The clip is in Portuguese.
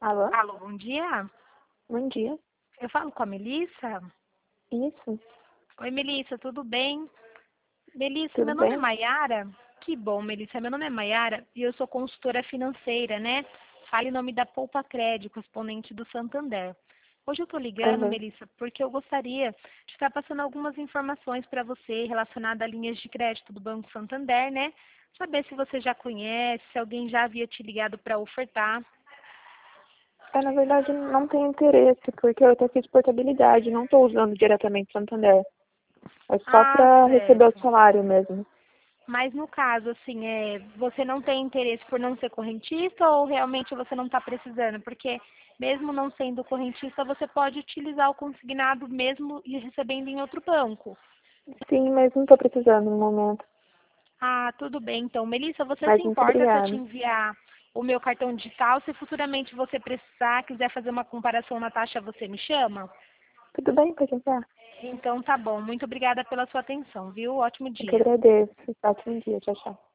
Alô? Alô, bom dia. Bom dia. Eu falo com a Melissa? Isso, Oi, Melissa, tudo bem? Melissa, tudo meu nome é bem? Maiara. Que bom, Melissa. Meu nome é Maiara e eu sou consultora financeira, né? Fale em nome da Poupa Crédito, correspondente do Santander. Hoje eu estou ligando, Aham. Melissa, porque eu gostaria de estar passando algumas informações para você relacionadas a linhas de crédito do Banco Santander, né? Saber se você já conhece, se alguém já havia te ligado para ofertar. Na verdade, não tenho interesse, porque eu até fiz portabilidade, não estou usando diretamente Santander. É só Ah, para receber o certo. salário mesmo. Mas no caso, assim, você não tem interesse por não ser correntista ou realmente você não está precisando? Porque mesmo não sendo correntista, você pode utilizar o consignado mesmo e recebendo em outro banco. Sim, mas não estou precisando no momento. Ah, tudo bem. Então, Melissa, você se Mas muito importa se eu te obrigada. enviar o meu cartão digital? Se futuramente você precisar, quiser fazer uma comparação na taxa, você me chama? Tudo bem, pode entrar. Então, tá bom. Muito obrigada pela sua atenção, viu? Ótimo Eu que dia. agradeço. Ótimo dia. Tchau, tchau.